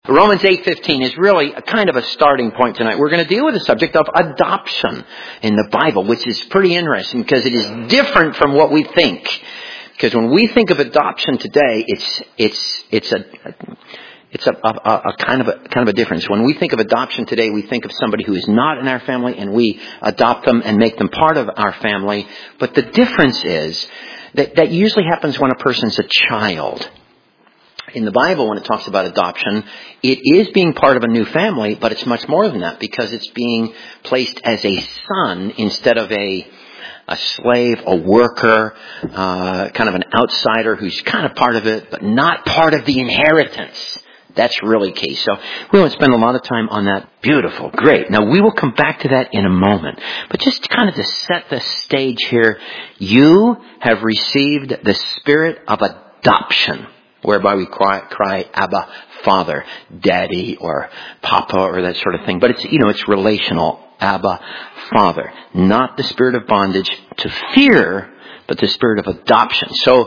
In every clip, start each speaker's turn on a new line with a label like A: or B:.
A: Romans 8:15 is really a kind of a starting point tonight. We're going to deal with the subject of adoption in the Bible, which is pretty interesting because it is different from what we think. Because when we think of adoption today, it's a kind of a difference. When we think of adoption today, we think of somebody who is not in our family, and we adopt them and make them part of our family. But the difference is that usually happens when a person's a child. In the Bible, when it talks about adoption, it is being part of a new family, but it's much more than that because it's being placed as a son instead of a slave, a worker, kind of an outsider who's kind of part of it, but not part of the inheritance. That's really key. So we won't spend a lot of time on that. Beautiful. Great. Now we will come back to that in a moment. But just kind of to set the stage here, you have received the spirit of adoption, whereby we cry, Abba, Father, Daddy, or Papa, or that sort of thing. But it's relational. Abba, Father. Not the spirit of bondage to fear, but the spirit of adoption. So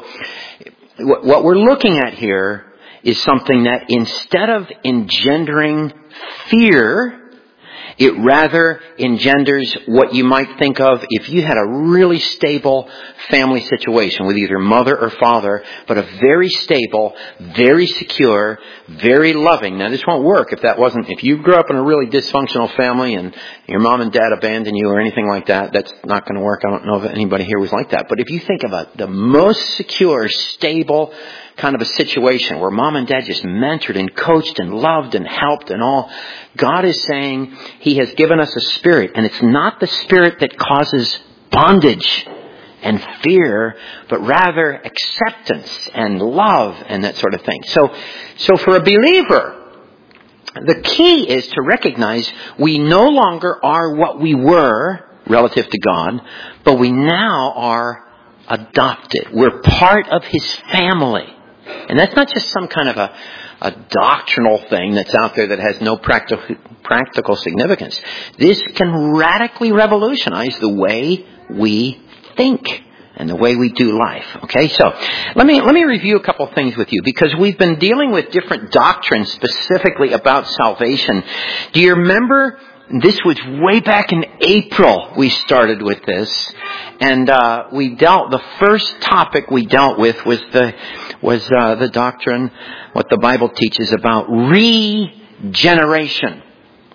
A: what we're looking at here is something that instead of engendering fear, it rather engenders what you might think of if you had a really stable family situation with either mother or father, but a very stable, very secure, very loving. Now this won't work if you grew up in a really dysfunctional family and your mom and dad abandoned you or anything like that. That's not going to work. I don't know if anybody here was like that. But if you think about the most secure, stable kind of a situation where mom and dad just mentored and coached and loved and helped and all, God is saying He has given us a spirit, and it's not the spirit that causes bondage and fear, but rather acceptance and love and that sort of thing. So for a believer, the key is to recognize we no longer are what we were relative to God, but we now are adopted. We're part of His family. And that's not just some kind of a doctrinal thing that's out there that has no practical significance. This can radically revolutionize the way we think and the way we do life. Okay, so let me review a couple things with you because we've been dealing with different doctrines specifically about salvation. Do you remember? This was way back in April we started with this, and the first topic we dealt with was the doctrine, what the Bible teaches about regeneration.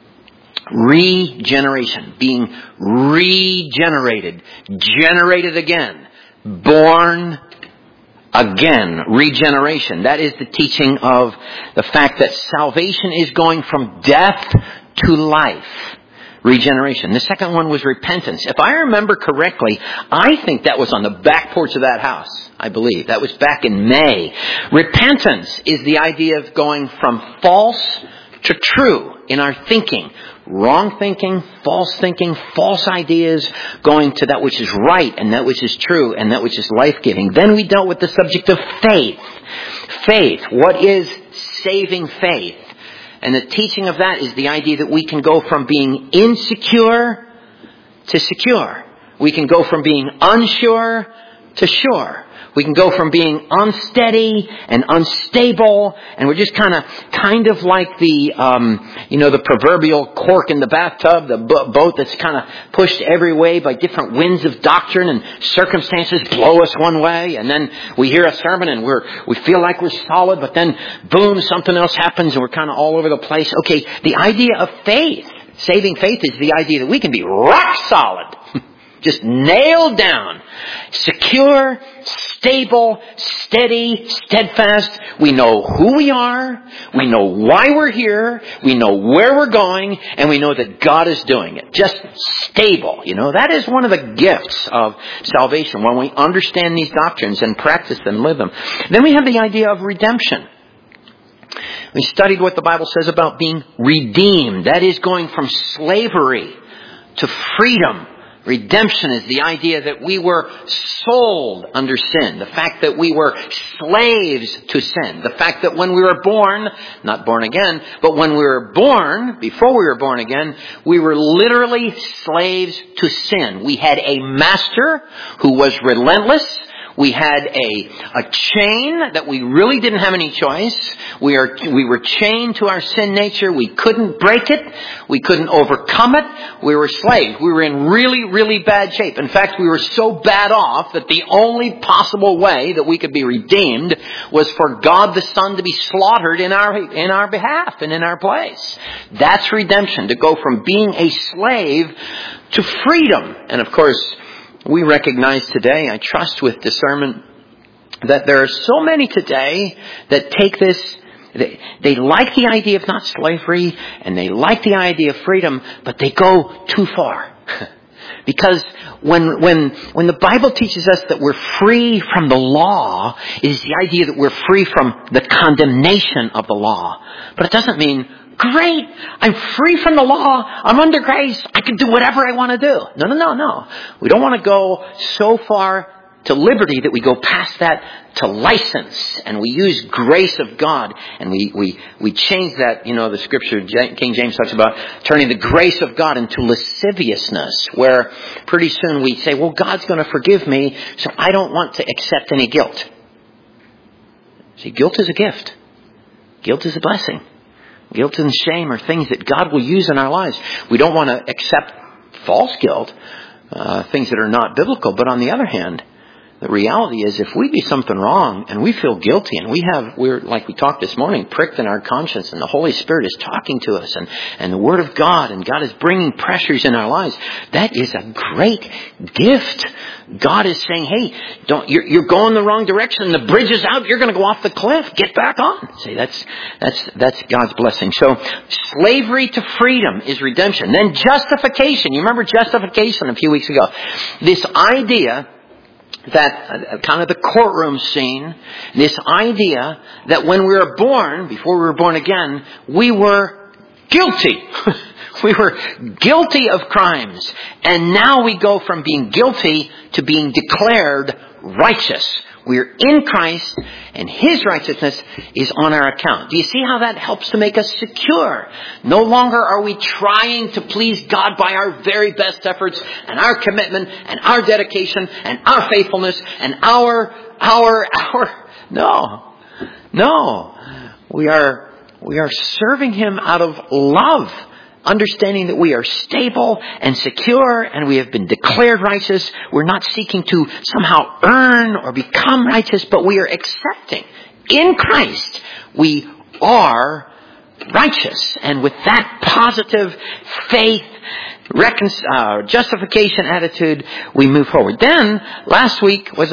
A: Regeneration, being regenerated, generated again, born again, regeneration. That is the teaching of the fact that salvation is going from death to life. Regeneration. The second one was repentance. If I remember correctly, I think that was on the back porch of that house. I believe. That was back in May. Repentance is the idea of going from false to true in our thinking. Wrong thinking, false ideas, going to that which is right and that which is true and that which is life-giving. Then we dealt with the subject of faith. Faith. What is saving faith? And the teaching of that is the idea that we can go from being insecure to secure. We can go from being unsure to sure. We can go from being unsteady and unstable, and we're just kind of like the proverbial cork in the bathtub, the boat that's kind of pushed every way by different winds of doctrine and circumstances blow us one way, and then we hear a sermon and we feel like we're solid, but then boom, something else happens and we're kind of all over the place. Okay, the idea of faith, saving faith, is the idea that we can be rock solid. Just nailed down, secure, stable, steady, steadfast. We know who we are. We know why we're here. We know where we're going. And we know that God is doing it. Just stable. That is one of the gifts of salvation when we understand these doctrines and practice them, live them. Then we have the idea of redemption. We studied what the Bible says about being redeemed. That is going from slavery to freedom. Redemption is the idea that we were sold under sin. The fact that we were slaves to sin. The fact that when we were born, not born again, but when we were born, before we were born again, we were literally slaves to sin. We had a master who was relentless. We had a chain that we really didn't have any choice. We were chained to our sin nature. We couldn't break it. We couldn't overcome it. We were slaves. We were in really, really bad shape. In fact, we were so bad off that the only possible way that we could be redeemed was for God the Son to be slaughtered in our behalf and in our place. That's redemption, to go from being a slave to freedom. And of course, we recognize today, I trust with discernment, that there are so many today that take this, they like the idea of not slavery, and they like the idea of freedom, but they go too far. Because when the Bible teaches us that we're free from the law, it is the idea that we're free from the condemnation of the law. But it doesn't mean, great, I'm free from the law, I'm under grace, I can do whatever I want to do. No. We don't want to go so far to liberty that we go past that to license, and we use grace of God, and we change that. The scripture, King James talks about turning the grace of God into lasciviousness, where pretty soon we say, well, God's going to forgive me, so I don't want to accept any guilt. See, guilt is a gift. Guilt is a blessing. Guilt and shame are things that God will use in our lives. We don't want to accept false guilt, things that are not biblical, but on the other hand, the reality is, if we do something wrong and we feel guilty, and we're like we talked this morning, pricked in our conscience, and the Holy Spirit is talking to us, and the Word of God, and God is bringing pressures in our lives, that is a great gift. God is saying, hey, you're going the wrong direction. The bridge is out. You're going to go off the cliff. Get back on. See, that's God's blessing. So slavery to freedom is redemption. Then justification. You remember justification a few weeks ago. This idea that kind of the courtroom scene, this idea that when we were born, before we were born again, we were guilty. We were guilty of crimes. And now we go from being guilty to being declared righteous. We're in Christ, and His righteousness is on our account. Do you see how that helps to make us secure? No longer are we trying to please God by our very best efforts, and our commitment, and our dedication, and our faithfulness, and our. No. We are serving Him out of love, understanding that we are stable and secure, and we have been declared righteous. We're not seeking to somehow earn or become righteous, but we are accepting. In Christ, we are righteous. And with that positive faith, justification attitude, we move forward. Then, last week? 2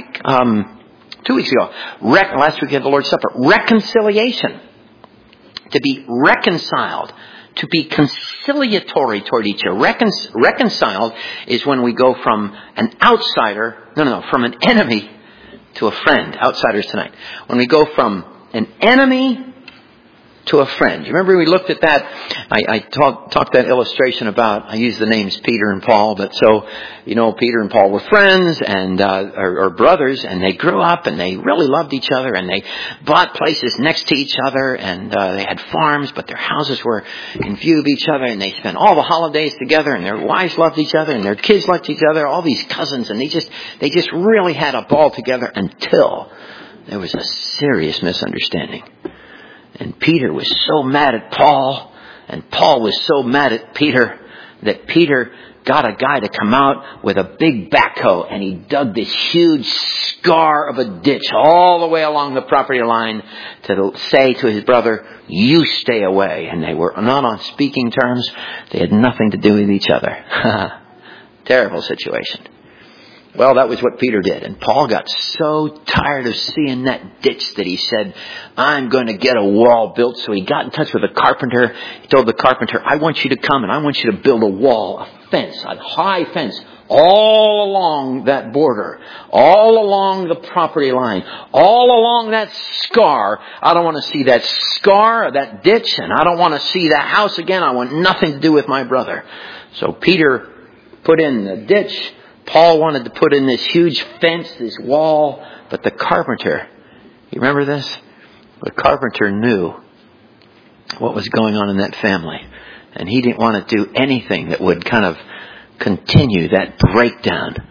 A: weeks ago. Last week we had the Lord's Supper. Reconciliation. To be reconciled. To be conciliatory toward each other. Reconciled is when we go from an outsider, from an enemy to a friend. Outsiders tonight. When we go from an enemy to a friend. You remember we looked at that? I talked that illustration about, I used the names Peter and Paul, but so, Peter and Paul were friends and, or brothers, and they grew up and they really loved each other, and they bought places next to each other, and, they had farms, but their houses were in view of each other, and they spent all the holidays together, and their wives loved each other, and their kids loved each other, all these cousins, and they just really had a ball together until there was a serious misunderstanding. And Peter was so mad at Paul, and Paul was so mad at Peter, that Peter got a guy to come out with a big backhoe, and he dug this huge scar of a ditch all the way along the property line to say to his brother, you stay away. And they were not on speaking terms. They had nothing to do with each other. Terrible situation. Well, that was what Peter did. And Paul got so tired of seeing that ditch that he said, I'm going to get a wall built. So he got in touch with the carpenter. He told the carpenter, I want you to come and I want you to build a wall, a fence, a high fence, all along that border, all along the property line, all along that scar. I don't want to see that scar or that ditch, and I don't want to see that house again. I want nothing to do with my brother. So Peter put in the ditch. Paul wanted to put in this huge fence, this wall, but the carpenter, you remember this? The carpenter knew what was going on in that family, and he didn't want to do anything that would kind of continue that breakdown.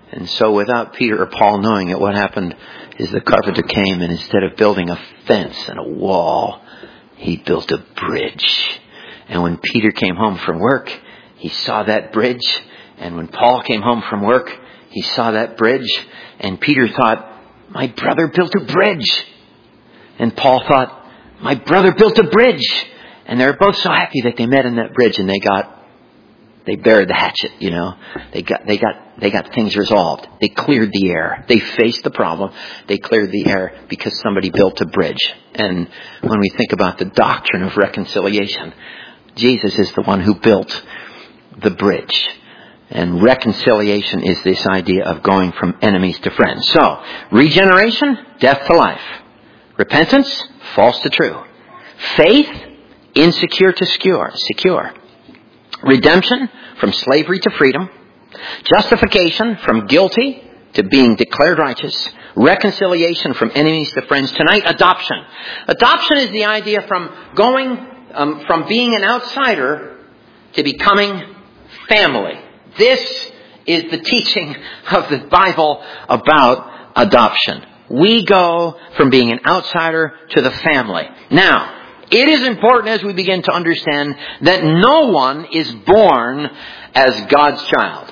A: And so without Peter or Paul knowing it, what happened is the carpenter came, and instead of building a fence and a wall, he built a bridge. And when Peter came home from work, he saw that bridge. And when Paul came home from work, he saw that bridge. And Peter thought, my brother built a bridge. And Paul thought, my brother built a bridge. And they were both so happy that they met in that bridge, and they buried the hatchet, you know. They got things resolved. They cleared the air. They faced the problem. They cleared the air because somebody built a bridge. And when we think about the doctrine of reconciliation, Jesus is the one who built the bridge. And reconciliation is this idea of going from enemies to friends. So, regeneration, death to life. Repentance, false to true. Faith, insecure to secure. Redemption, from slavery to freedom. Justification, from guilty to being declared righteous. Reconciliation, from enemies to friends. Tonight, adoption. Adoption is the idea from going from being an outsider to becoming family. This is the teaching of the Bible about adoption. We go from being an outsider to the family. Now, it is important as we begin to understand that no one is born as God's child.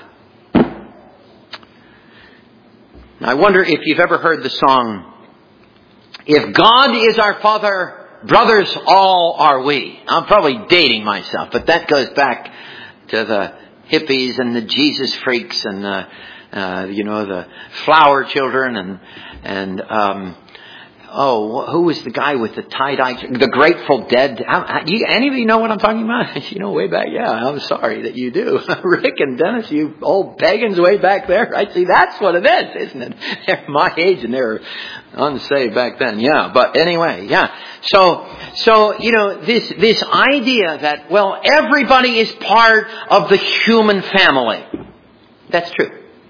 A: I wonder if you've ever heard the song, "If God is our Father, brothers all are we." I'm probably dating myself, but that goes back to the hippies and the Jesus freaks and the flower children and who was the guy with the tie-dye? The Grateful Dead. Any of you know what I'm talking about? You know, way back. Yeah, I'm sorry that you do. Rick and Dennis, you old pagans way back there. Right? See, that's what it is, isn't it? They're my age and they were unsaved back then. Yeah, but anyway, yeah. So this idea that, well, everybody is part of the human family. That's true.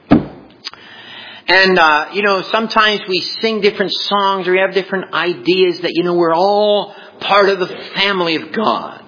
A: And, sometimes we sing different songs or we have different ideas that, we're all part of the family of God.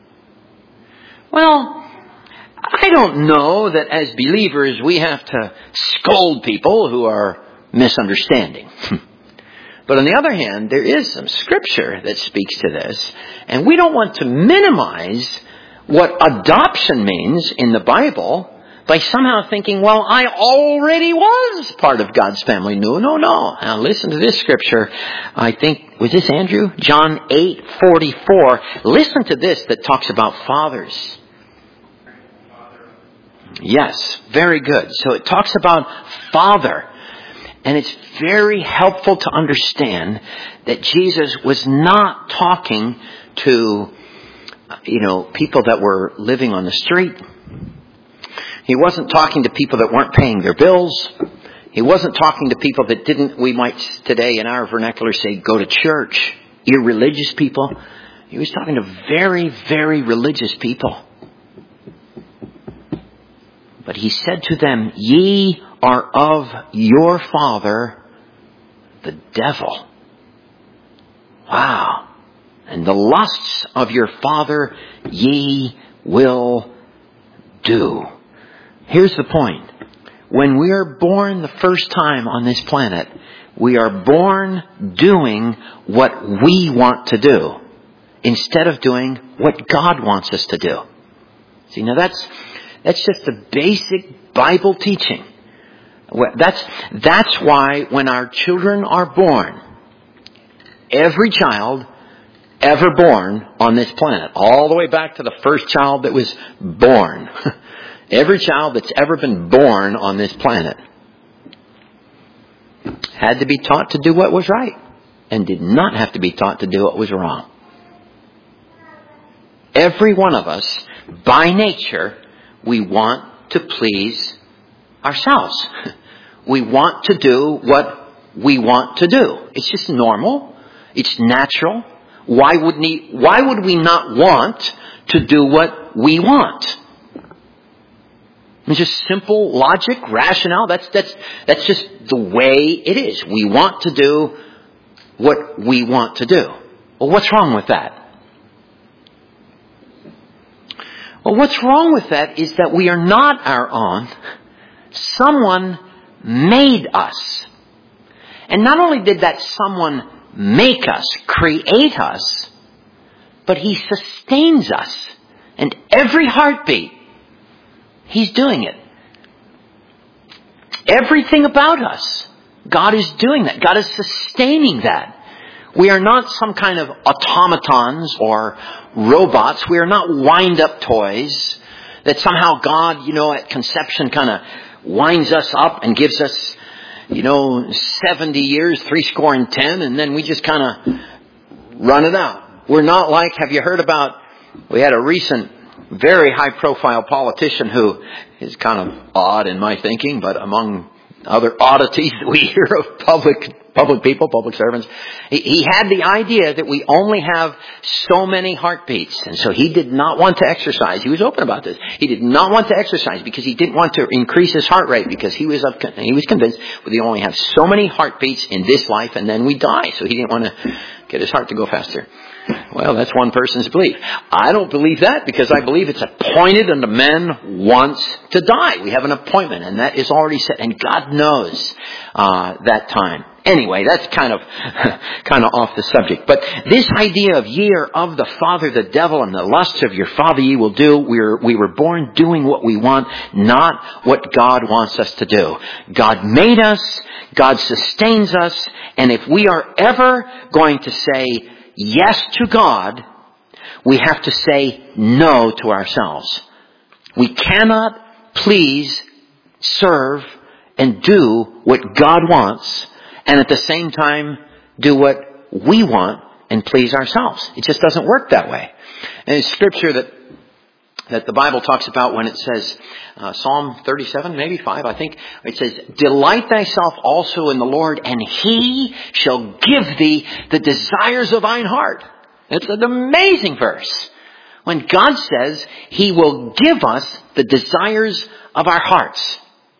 A: Well, I don't know that as believers we have to scold people who are misunderstanding. But on the other hand, there is some scripture that speaks to this. And we don't want to minimize what adoption means in the Bible by somehow thinking, well, I already was part of God's family. No. Now listen to this scripture. I think, was this Andrew? John 8:44. Listen to this that talks about fathers. Yes, very good. So it talks about father. And it's very helpful to understand that Jesus was not talking to, people that were living on the street. He wasn't talking to people that weren't paying their bills. He wasn't talking to people that didn't, we might today in our vernacular say, go to church. Irreligious people. He was talking to very, very religious people. But he said to them, ye are of your father, the devil. Wow. And the lusts of your father ye will do. Here's the point. When we are born the first time on this planet, we are born doing what we want to do instead of doing what God wants us to do. See, now that's just the basic Bible teaching. That's why when our children are born, every child ever born on this planet, all the way back to the first child that was born, every child that's ever been born on this planet had to be taught to do what was right and did not have to be taught to do what was wrong. Every one of us, by nature, we want to please ourselves. We want to do what we want to do. It's just normal. It's natural. Why would we not want to do what we want? It's just simple logic, rationale. That's just the way it is. We want to do what we want to do. Well, what's wrong with that? Well, what's wrong with that is that we are not our own. Someone made us. And not only did that someone make us, create us, but He sustains us. And every heartbeat, He's doing it. Everything about us, God is doing that. God is sustaining that. We are not some kind of automatons or robots. We are not wind-up toys that somehow God, at conception kind of winds us up and gives us, 70 years, 70, and then we just kind of run it out. We're not like, have you heard about, we had a recent very high-profile politician who is kind of odd in my thinking, but among other oddities that we hear of public people, public servants, he had the idea that we only have so many heartbeats. And so he did not want to exercise. He was open about this. He did not want to exercise because he didn't want to increase his heart rate, because he was convinced that we only have so many heartbeats in this life and then we die. So he didn't want to get his heart to go faster. Well, that's one person's belief. I don't believe that, because I believe it's appointed unto men once to die. We have an appointment, and that is already set, and God knows that time. Anyway, that's kind of off the subject. But this idea of ye are of the father the devil, and the lusts of your father ye will do. We were born doing what we want, not what God wants us to do. God made us. God sustains us. And if we are ever going to say yes to God, we have to say no to ourselves. We cannot please, serve, and do what God wants, and at the same time do what we want and please ourselves. It just doesn't work that way. And it's scripture that the Bible talks about when it says, Psalm 37, maybe 5, I think, it says, delight thyself also in the Lord, and He shall give thee the desires of thine heart. It's an amazing verse. When God says He will give us the desires of our hearts.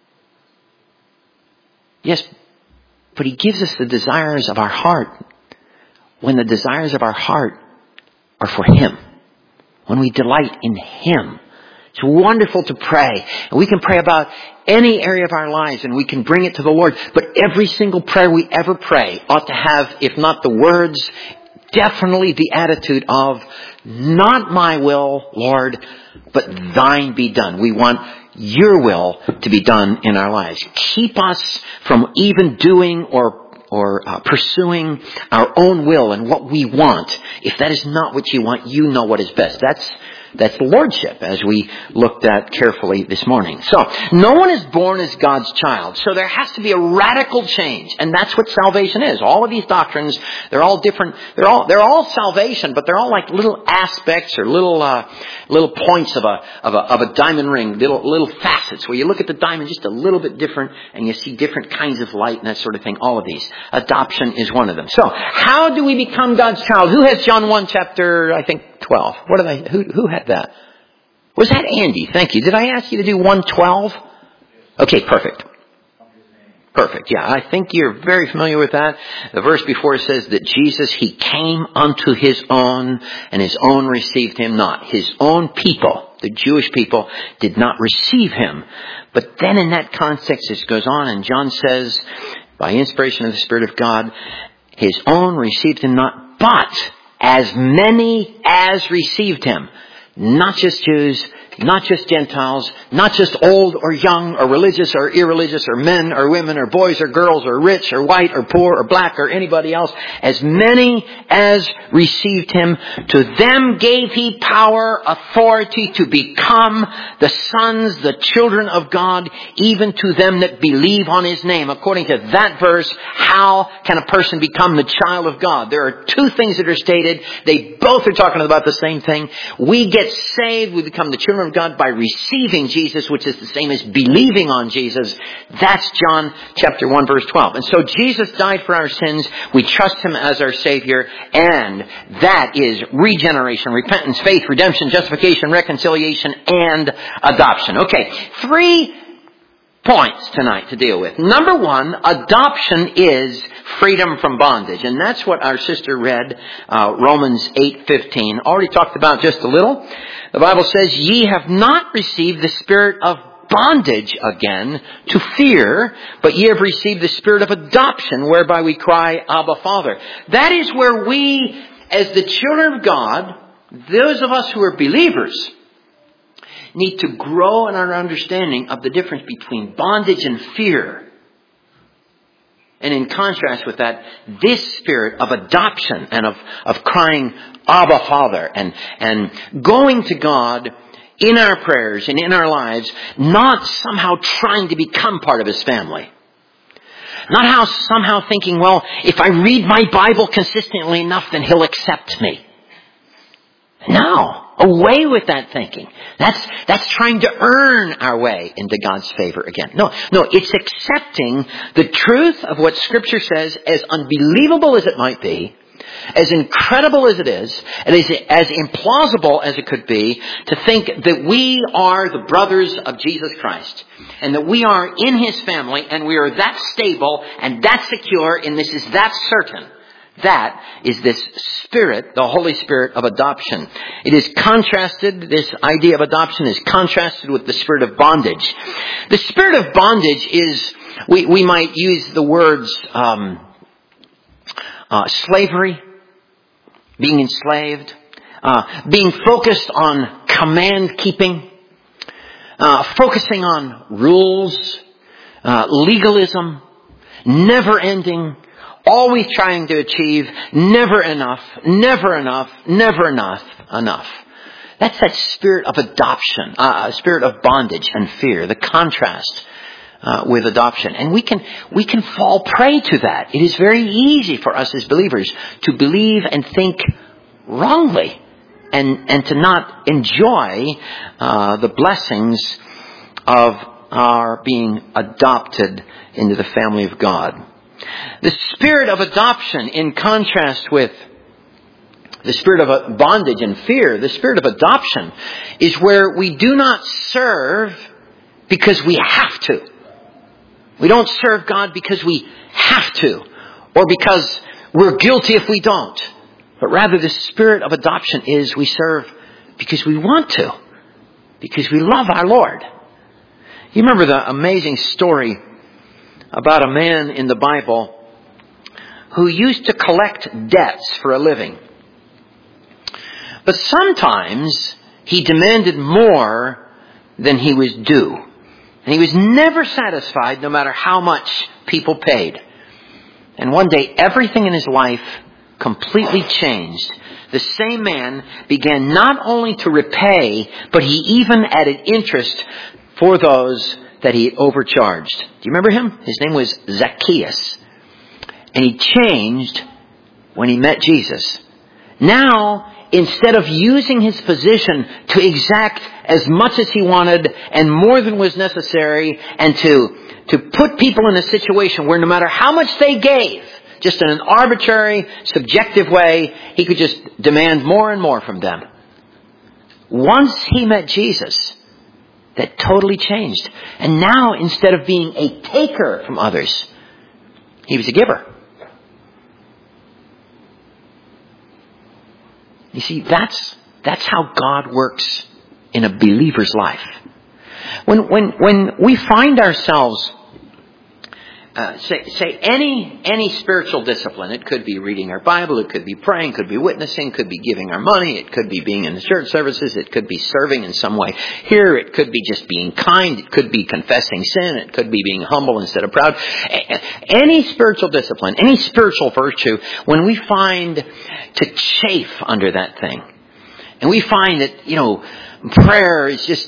A: Yes, but He gives us the desires of our heart when the desires of our heart are for Him. When we delight in Him. It's wonderful to pray. And we can pray about any area of our lives and we can bring it to the Lord. But every single prayer we ever pray ought to have, if not the words, definitely the attitude of, not my will, Lord, but thine be done. We want your will to be done in our lives. Keep us from even doing or pursuing our own will and what we want. If that is not what you want, you know what is best. That's lordship, as we looked at carefully this morning. So, no one is born as God's child. So there has to be a radical change. And that's what salvation is. All of these doctrines, they're all different. They're all salvation, but they're all like little aspects or little points of a diamond ring, little facets where you look at the diamond just a little bit different and you see different kinds of light and that sort of thing. All of these. Adoption is one of them. So, how do we become God's child? Who has John 1 chapter, I think, 12? Who had that? Was that Andy? Thank you. Did I ask you to do 1:12? Okay, perfect. Perfect. Yeah, I think you're very familiar with that. The verse before says that Jesus, He came unto His own, and His own received Him not. His own people, the Jewish people, did not receive Him. But then in that context, it goes on, and John says, by inspiration of the Spirit of God, His own received Him not, but as many as received Him. Not just Jews, not just Gentiles, not just old or young or religious or irreligious or men or women or boys or girls or rich or white or poor or black or anybody else. As many as received Him, to them gave He power, authority to become the sons, the children of God, even to them that believe on His name. According to that verse, how can a person become the child of God? There are two things that are stated. They both are talking about the same thing. We get saved, we become the children of God by receiving Jesus, which is the same as believing on Jesus. That's John chapter 1 verse 12. And so Jesus died for our sins. We trust Him as our Savior. And that is regeneration, repentance, faith, redemption, justification, reconciliation, and adoption. Okay, 3 points tonight to deal with. Number 1, adoption is freedom from bondage. And that's what our sister read, Romans 8:15. Already talked about just a little. The Bible says, ye have not received the spirit of bondage again to fear, but ye have received the spirit of adoption, whereby we cry, Abba, Father. That is where we, as the children of God, those of us who are believers, need to grow in our understanding of the difference between bondage and fear. And in contrast with that, this spirit of adoption and of crying, Abba, Father, and going to God in our prayers and in our lives, not somehow trying to become part of His family. Not somehow thinking, well, if I read my Bible consistently enough, then He'll accept me. No. Away with that thinking. That's trying to earn our way into God's favor again. No, it's accepting the truth of what Scripture says, as unbelievable as it might be, as incredible as it is, and as implausible as it could be, to think that we are the brothers of Jesus Christ, and that we are in His family, and we are that stable and that secure, and this is that certain. That is this Spirit, the Holy Spirit of adoption. It is contrasted, this idea of adoption is contrasted with the spirit of bondage. The spirit of bondage is, we might use the words slavery, being enslaved, being focused on command keeping, focusing on rules, legalism, never ending, always trying to achieve, never enough. That's that spirit of adoption, a spirit of bondage and fear, the contrast with adoption. And we can fall prey to that. It is very easy for us as believers to believe and think wrongly and to not enjoy the blessings of our being adopted into the family of God. The spirit of adoption, in contrast with the spirit of bondage and fear, the spirit of adoption is where we do not serve because we have to. We don't serve God because we have to, or because we're guilty if we don't. But rather the spirit of adoption is we serve because we want to, because we love our Lord. You remember the amazing story about a man in the Bible who used to collect debts for a living. But sometimes he demanded more than he was due. And he was never satisfied no matter how much people paid. And one day everything in his life completely changed. The same man began not only to repay, but he even added interest for those that he had overcharged. Do you remember him? His name was Zacchaeus. And he changed when he met Jesus. Now, instead of using his position to exact as much as he wanted and more than was necessary, and to put people in a situation where no matter how much they gave, just in an arbitrary, subjective way, he could just demand more and more from them. Once he met Jesus, that totally changed. And now, instead of being a taker from others, he was a giver. You see, that's how God works in a believer's life. When we find ourselves, say any spiritual discipline, it could be reading our Bible, it could be praying, it could be witnessing, it could be giving our money, it could be being in the church services, it could be serving in some way here, it could be just being kind, it could be confessing sin, it could be being humble instead of proud. Any spiritual discipline, any spiritual virtue, when we find to chafe under that thing, and we find that, prayer is just,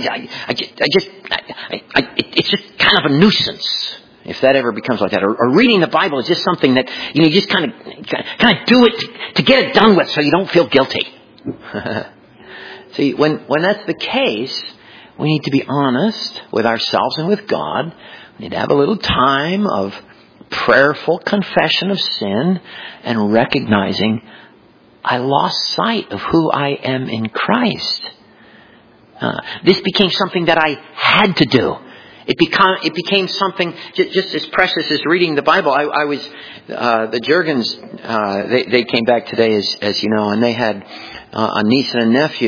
A: it's just kind of a nuisance. If that ever becomes like that, or reading the Bible is just something that you just kind of do it to get it done with, so you don't feel guilty. See, when that's the case, we need to be honest with ourselves and with God. We need to have a little time of prayerful confession of sin and recognizing I lost sight of who I am in Christ. This became something that I had to do. It became something just as precious as reading the Bible. I was the Jurgens. They came back today, as you know, and they had a niece and a nephew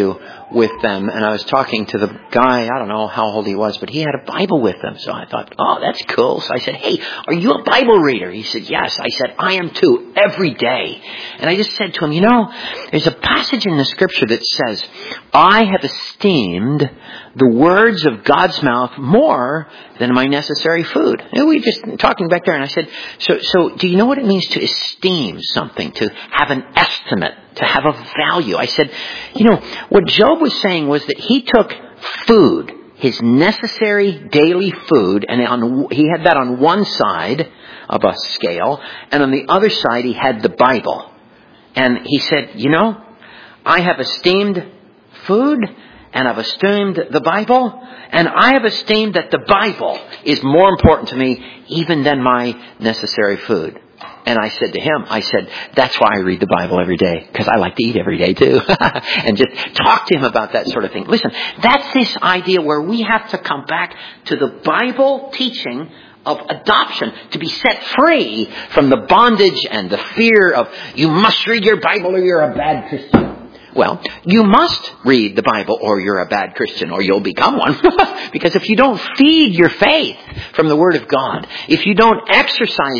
A: with them, and I was talking to the guy, I don't know how old he was, but he had a Bible with him. So I thought, oh, that's cool. So I said, hey, are you a Bible reader? He said, yes. I said, I am too, every day. And I just said to him, there's a passage in the Scripture that says, I have esteemed the words of God's mouth more than my necessary food. And we were just talking back there, and I said, so do you know what it means to esteem something, to have an estimate, to have a value? I said, what Job was saying was that he took food, his necessary daily food, and he had that on one side of a scale, and on the other side he had the Bible. And he said, I have esteemed food, and I've esteemed the Bible, and I have esteemed that the Bible is more important to me even than my necessary food. And I said to him, that's why I read the Bible every day, because I like to eat every day too. And just talk to him about that sort of thing. Listen, that's this idea where we have to come back to the Bible teaching of adoption, to be set free from the bondage and the fear of, you must read your Bible or you're a bad Christian. Well, you must read the Bible or you're a bad Christian, or you'll become one. Because if you don't feed your faith from the Word of God, if you don't exercise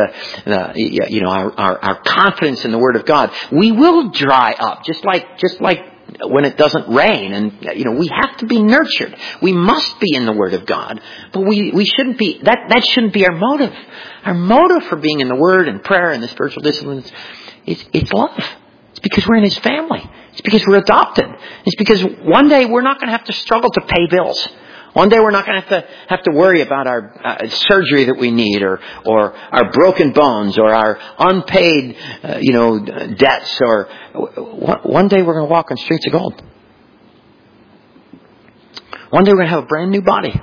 A: our confidence in the Word of God, we will dry up, just like when it doesn't rain. And we have to be nurtured. We must be in the Word of God, but we shouldn't be. That shouldn't be our motive. Our motive for being in the Word and prayer and the spiritual disciplines it's love. It's because we're in His family. It's because we're adopted. It's because one day we're not going to have to struggle to pay bills. One day we're not going to have to worry about our surgery that we need, or our broken bones, or our unpaid debts. Or one day we're going to walk on streets of gold. One day we're going to have a brand new body.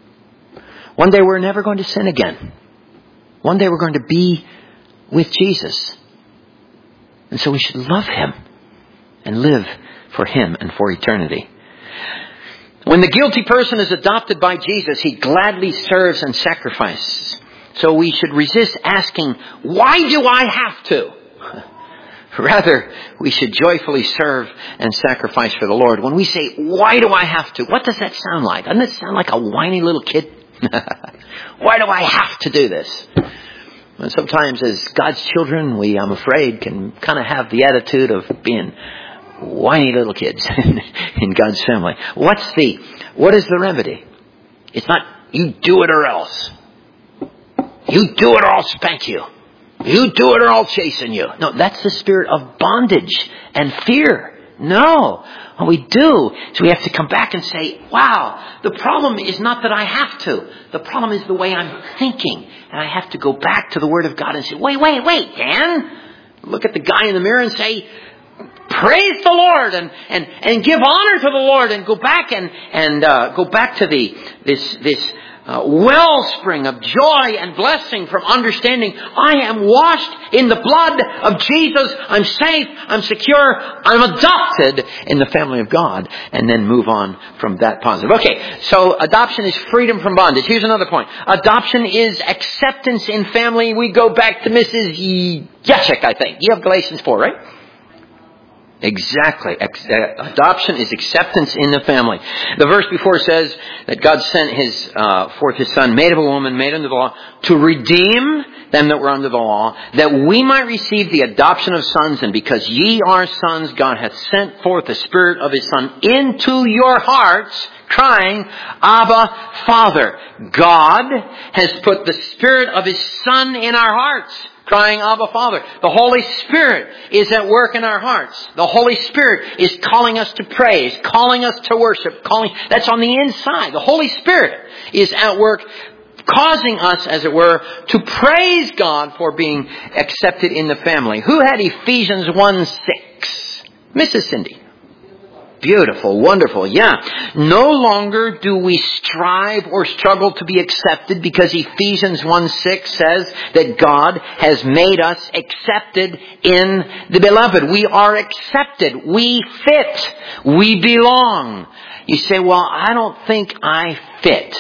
A: One day we're never going to sin again. One day we're going to be with Jesus. And so we should love Him and live for Him and for eternity. When the guilty person is adopted by Jesus, he gladly serves and sacrifices. So we should resist asking, why do I have to? Rather, we should joyfully serve and sacrifice for the Lord. When we say, why do I have to? What does that sound like? Doesn't it sound like a whiny little kid? Why do I have to do this? And sometimes as God's children, we, I'm afraid, can kind of have the attitude of being whiny little kids in God's family. What is the remedy? It's not, you do it or else. You do it or I'll spank you. You do it or I'll chasten you. No, that's the spirit of bondage and fear. No. What we do is we have to come back and say, wow, the problem is not that I have to. The problem is the way I'm thinking. And I have to go back to the Word of God and say, wait, Dan. Look at the guy in the mirror and say, praise the Lord and give honor to the Lord, and go back and go back to this wellspring of joy and blessing from understanding I am washed in the blood of Jesus. I'm safe. I'm secure. I'm adopted in the family of God. And then move on from that positive. Okay, so adoption is freedom from bondage. Here's another point. Adoption is acceptance in family. We go back to Mrs. Yachik, I think. You have Galatians 4, right? Exactly. Adoption is acceptance in the family. The verse before says that God sent forth His Son, made of a woman, made under the law, to redeem them that were under the law, that we might receive the adoption of sons. And because ye are sons, God hath sent forth the Spirit of His Son into your hearts, crying, Abba, Father. God has put the Spirit of His Son in our hearts, crying, Abba, Father. The Holy Spirit is at work in our hearts. The Holy Spirit is calling us to praise, calling us to worship, that's on the inside. The Holy Spirit is at work, causing us, as it were, to praise God for being accepted in the family. Who had Ephesians 1:6? Mrs. Cindy. Beautiful, wonderful, yeah. No longer do we strive or struggle to be accepted, because Ephesians 1:6 says that God has made us accepted in the beloved. We are accepted. We fit. We belong. You say, well, I don't think I fit.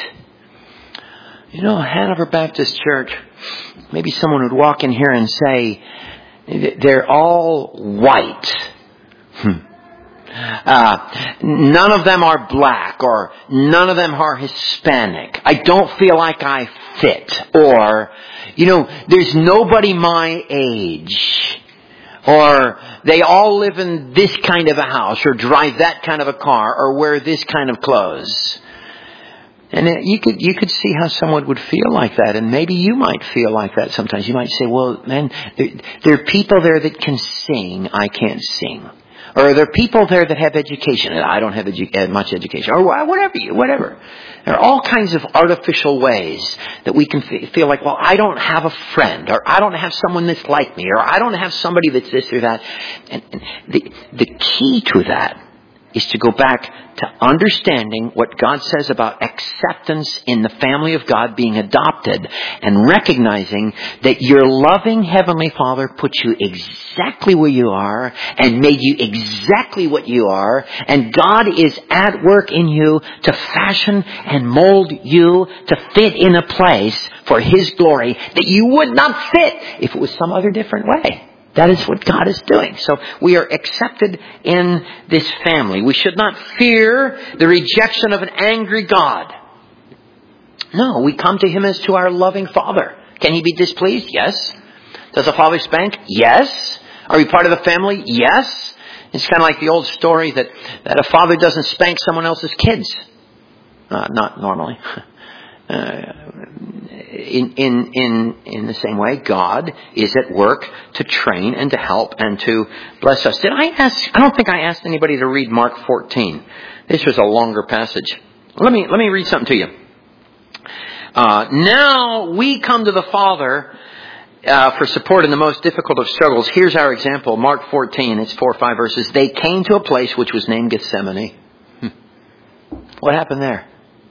A: Hanover Baptist Church, maybe someone would walk in here and say, they're all white. None of them are black, or none of them are Hispanic. I don't feel like I fit. Or, there's nobody my age. Or they all live in this kind of a house, or drive that kind of a car, or wear this kind of clothes. And you could see how someone would feel like that, and maybe you might feel like that sometimes. You might say, well, man, there are people there that can sing, I can't sing. Or there are people there that have education, and I don't have much education. Or whatever. There are all kinds of artificial ways that we can feel like, well, I don't have a friend, or I don't have someone that's like me, or I don't have somebody that's this or that. And the key to that is to go back to understanding what God says about acceptance in the family of God, being adopted, and recognizing that your loving Heavenly Father put you exactly where you are and made you exactly what you are, and God is at work in you to fashion and mold you to fit in a place for His glory that you would not fit if it was some other different way. That is what God is doing. So we are accepted in this family. We should not fear the rejection of an angry God. No, we come to Him as to our loving Father. Can He be displeased? Yes. Does a father spank? Yes. Are we part of the family? Yes. It's kind of like the old story that a father doesn't spank someone else's kids. Not normally. In the same way, God is at work to train and to help and to bless us. I don't think I asked anybody to read Mark 14. This was a longer passage. Let me read something to you. Now we come to the Father for support in the most difficult of struggles. Here's our example. Mark 14, it's 4 or 5 verses. They came to a place which was named Gethsemane. What happened there?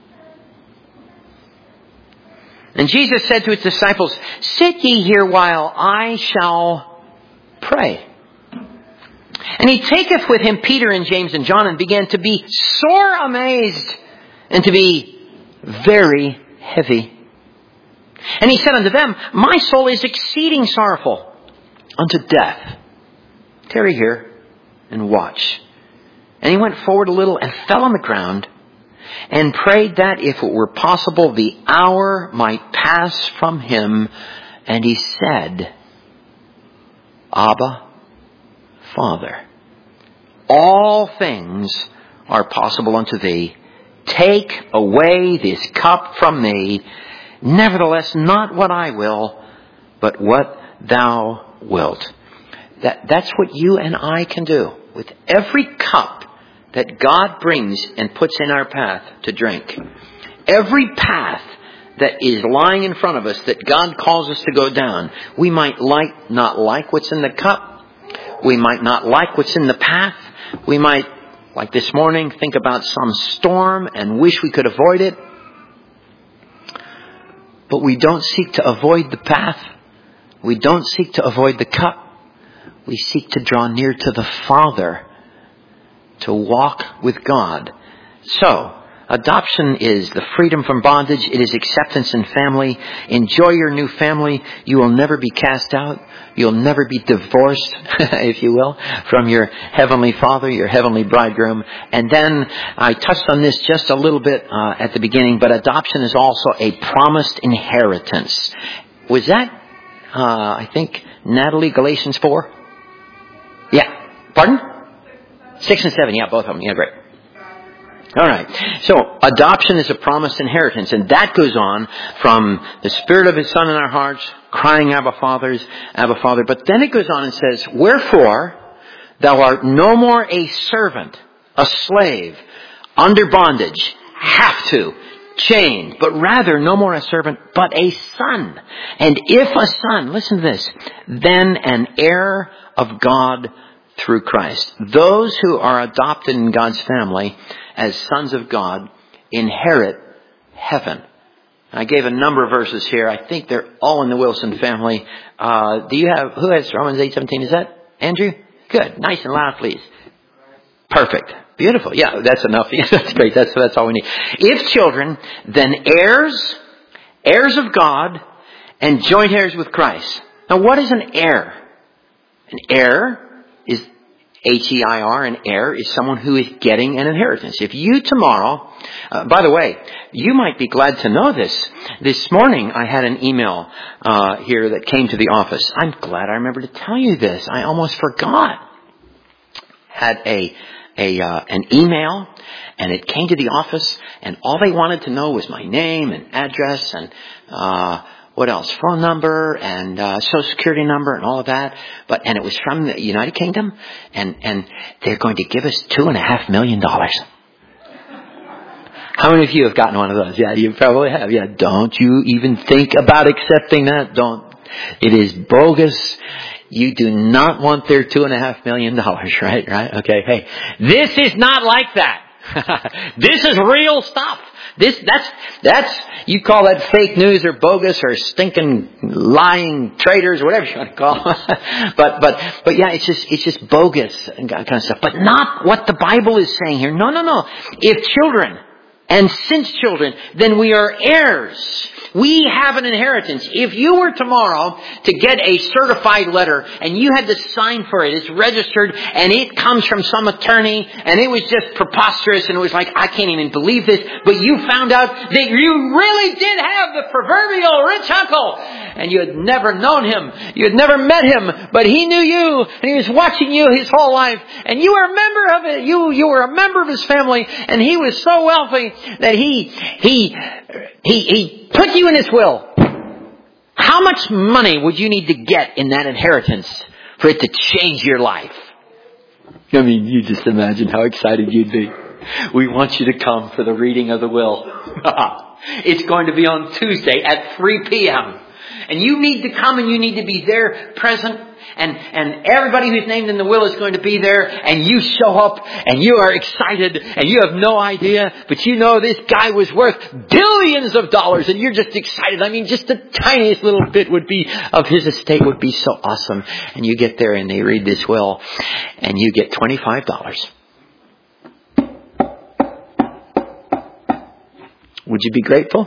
A: And Jesus said to His disciples, sit ye here while I shall pray. And He taketh with Him Peter and James and John, and began to be sore amazed, and to be very heavy. And He said unto them, my soul is exceeding sorrowful unto death. Tarry here and watch. And He went forward a little and fell on the ground, and prayed that, if it were possible, the hour might pass from Him. And He said, Abba, Father, all things are possible unto Thee. Take away this cup from me. Nevertheless, not what I will, but what Thou wilt. That's what you and I can do. With every cup that God brings and puts in our path to drink. Every path that is lying in front of us that God calls us to go down. We might not like what's in the cup. We might not like what's in the path. We might, like this morning, think about some storm and wish we could avoid it. But we don't seek to avoid the path. We don't seek to avoid the cup. We seek to draw near to the Father, to walk with God. So, adoption is the freedom from bondage. It is acceptance in family. Enjoy your new family. You will never be cast out. You'll never be divorced, if you will, from your Heavenly Father, your Heavenly Bridegroom. And then, I touched on this just a little bit at the beginning, but adoption is also a promised inheritance. Was that, I think, Natalie, Galatians 4? Yeah. Pardon? 6 and 7, yeah, both of them. Yeah, great. All right. So, adoption is a promised inheritance, and that goes on from the Spirit of His Son in our hearts, crying, Abba, Father. But then it goes on and says, wherefore, thou art no more a servant, a slave, under bondage, chained, but rather no more a servant, but a son. And if a son, listen to this, then an heir of God through Christ. Those who are adopted in God's family as sons of God inherit heaven. I gave a number of verses here. I think they're all in the Wilson family. Who has Romans 8:17? Is that Andrew? Good. Nice and loud, please. Perfect. Beautiful. Yeah, that's enough. That's great. That's all we need. If children, then heirs of God, and joint heirs with Christ. Now, what is an heir? An heir H-E-I-R, an heir is someone who is getting an inheritance. If you tomorrow, by the way, you might be glad to know this. This morning I had an email here that came to the office. I'm glad I remembered to tell you this. I almost forgot. Had an email, and it came to the office, and all they wanted to know was my name and address and what else? Phone number and social security number and all of that. And it was from the United Kingdom, and they're going to give us $2.5 million. How many of you have gotten one of those? Yeah, you probably have. Yeah, don't you even think about accepting that. Don't. It is bogus. You do not want their $2.5 million, right? Okay, hey, this is not like that. This is real stuff. That's you call that fake news or bogus or stinking lying traitors, whatever you want to call them. But yeah, it's just bogus and kind of stuff. But not what the Bible is saying here. No. If children, and since children, then we are heirs. We have an inheritance. If you were tomorrow to get a certified letter and you had to sign for it, it's registered and it comes from some attorney and it was just preposterous and it was like, I can't even believe this, but you found out that you really did have the proverbial rich uncle and you had never known him. You had never met him, but he knew you and he was watching you his whole life and you were a member of it. You were a member of his family and he was so wealthy that he put you in his will. How much money would you need to get in that inheritance for it to change your life? I mean, you just imagine how excited you'd be. We want you to come for the reading of the will. It's going to be on Tuesday at 3 p.m. And you need to come and you need to be there present. And everybody who's named in the will is going to be there. And you show up and you are excited and you have no idea. But you know this guy was worth billions of dollars and you're just excited. I mean, just the tiniest little bit of his estate would be so awesome. And you get there and they read this will and you get $25. Would you be grateful?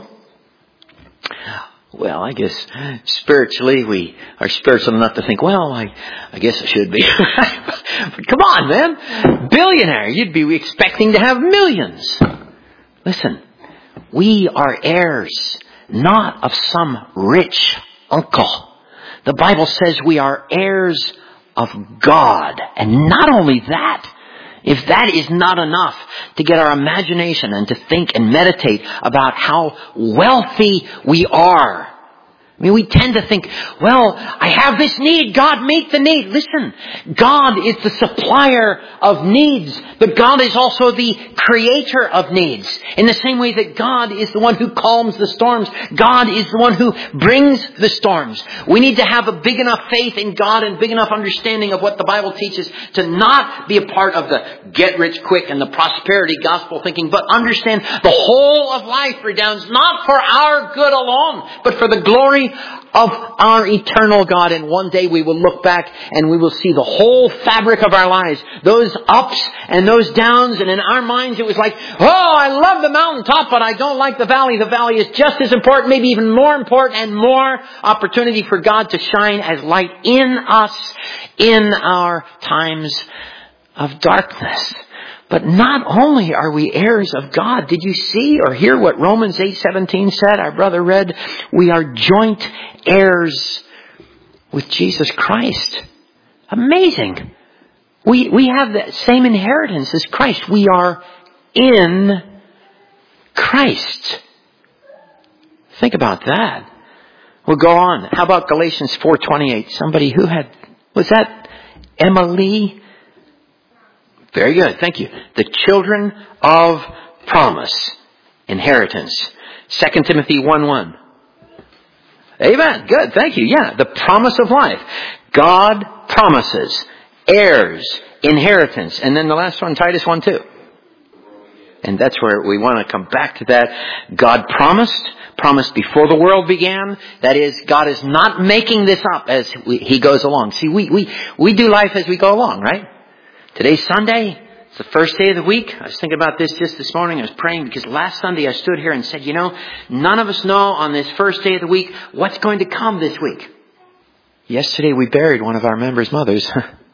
A: Well, I guess spiritually we are spiritual enough to think, well, I guess I should be. But come on, man. Billionaire. You'd be expecting to have millions. Listen, we are heirs, not of some rich uncle. The Bible says we are heirs of God. And not only that, if that is not enough to get our imagination and to think and meditate about how wealthy we are. I mean, we tend to think, well, I have this need. God, meet the need. Listen, God is the supplier of needs, but God is also the creator of needs. In the same way that God is the one who calms the storms, God is the one who brings the storms. We need to have a big enough faith in God and big enough understanding of what the Bible teaches to not be a part of the get rich quick and the prosperity gospel thinking, but understand the whole of life redounds not for our good alone, but for the glory of our eternal God. And one day we will look back and we will see the whole fabric of our lives, those ups and those downs. And in our minds it was like, oh, I love the mountaintop, but I don't like the valley. The valley is just as important, maybe even more important, and more opportunity for God to shine as light in us in our times of darkness. But not only are we heirs of God, did you see or hear what Romans 8:17 said? Our brother read, we are joint heirs with Jesus Christ. Amazing. We have the same inheritance as Christ. We are in Christ. Think about that. We'll go on. How about Galatians 4:28? Somebody who was that Emily? Very good. Thank you. The children of promise. Inheritance. 2 Timothy 1:1. Amen. Good. Thank you. Yeah. The promise of life. God promises. Heirs. Inheritance. And then the last one, Titus 1:2. And that's where we want to come back to that. God promised before the world began. That is, God is not making this up as He goes along. See, we do life as we go along, right? Today's Sunday. It's the first day of the week. I was thinking about this just this morning. I was praying because last Sunday I stood here and said, none of us know on this first day of the week what's going to come this week. Yesterday we buried one of our members' mothers.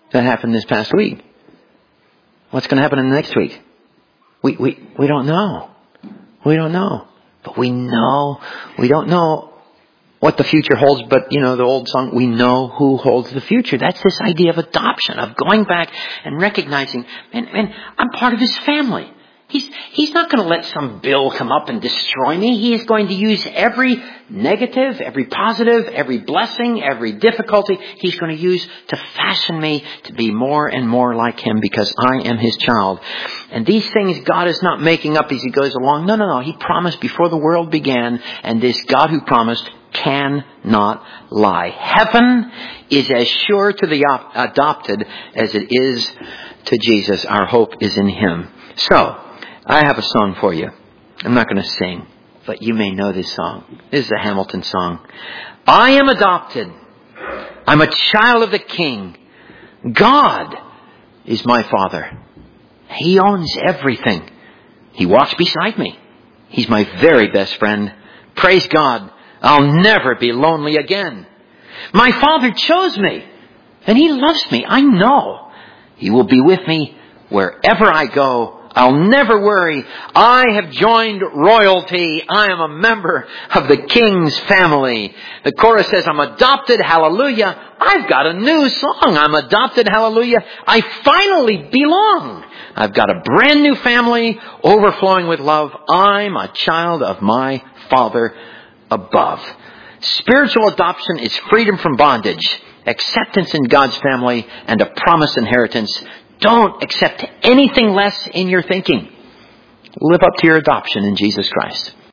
A: that happened this past week. What's going to happen in the next week? We don't know. We don't know. But we know. We don't know what the future holds, but the old song, we know who holds the future. That's this idea of adoption, of going back and recognizing, man, I'm part of his family. He's not going to let some bill come up and destroy me. He is going to use every negative, every positive, every blessing, every difficulty he's going to use to fashion me to be more and more like him because I am his child. And these things God is not making up as he goes along. No. He promised before the world began, and this God who promised cannot lie. Heaven is as sure to the adopted as it is to Jesus. Our hope is in him. So, I have a song for you. I'm not going to sing, but you may know this song. This is a Hamilton song. I am adopted. I'm a child of the King. God is my Father. He owns everything. He walks beside me. He's my very best friend. Praise God. I'll never be lonely again. My Father chose me, and He loves me. I know He will be with me wherever I go. I'll never worry. I have joined royalty. I am a member of the King's family. The chorus says, I'm adopted. Hallelujah. I've got a new song. I'm adopted. Hallelujah. I finally belong. I've got a brand new family overflowing with love. I'm a child of my Father above. Spiritual adoption is freedom from bondage, acceptance in God's family, and a promised inheritance. Don't accept anything less in your thinking. Live up to your adoption in Jesus Christ.